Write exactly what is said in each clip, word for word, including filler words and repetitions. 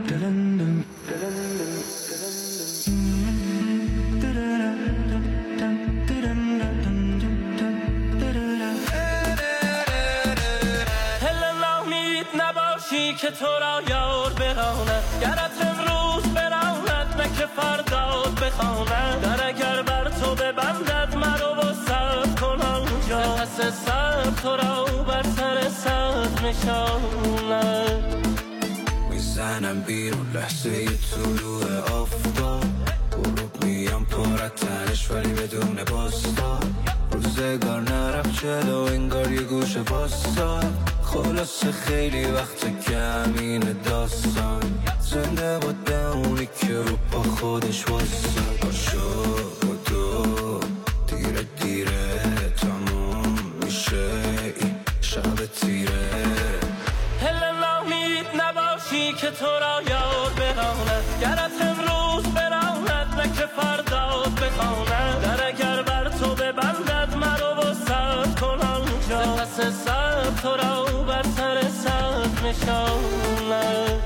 نباشی که تو را یار براند، گرت امروز براند نه که فرداد بخواند. در اگر بر تو ببندد مرو و صبر کن آنجا، پس صبر تو را بر سر صبر نشاند. میزنم بیرون لحظه طلوع آفتاب، غروب میام پر تنش ولی بدون باستاب. روزگار نرفت جلو انگار یه گوشه باستاد، خلاصه خیلی وقت که همین داستان. زنده بود به اونی که رو پا خودش واسد. پاشو بدو دیره دیره تموم میشه این شب تیره. هل نامید نباشی که تو را یار براند، گرت امروز براند نه که فرداد بخواند. در اگر بر تو ببندد مرو و صبر کن آنجا، پس صبر تو را بر سر صبر نشاند.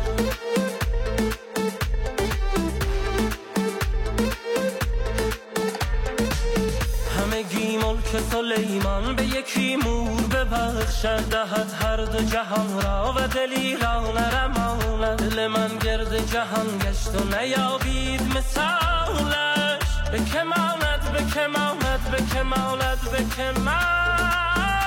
همگی ملک سلیمان به یکی مور ببخشد، دهد هر دو جهان را و دلی را نرماند. دل من گرد جهان گشت و نیابید مثالش، به که ماند به که ماند به که ماند به که ماند.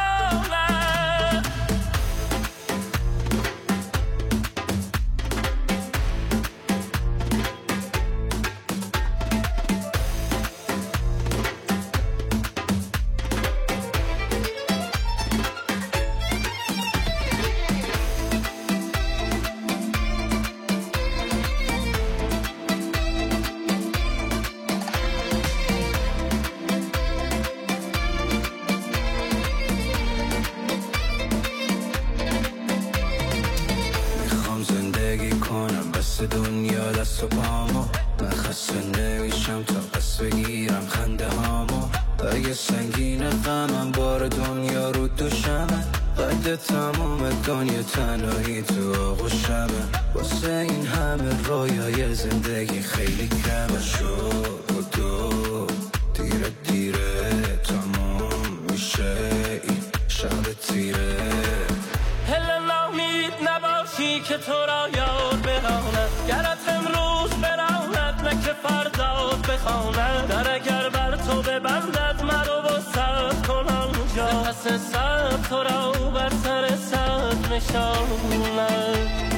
کنم بس دنیا دست و پامو، من خسته نمیشم تا بس بگیرم خنده هامو. اگه سنگین غمم بار دنیا رو دوشمه، قد تمام دنیا تنهایی تو آغوشمه. واسه این همه رویای زندگی خیلی کمه. شو بدو دیره دیره تمام میشه این شب تیره. نباشی که تو را یار براند، گرت امروز براند نه که فرداد بخواند. در اگر بر تو ببندد مرو و صبر کن آنجا، پس صبر تو را بر سر صبر نشاند.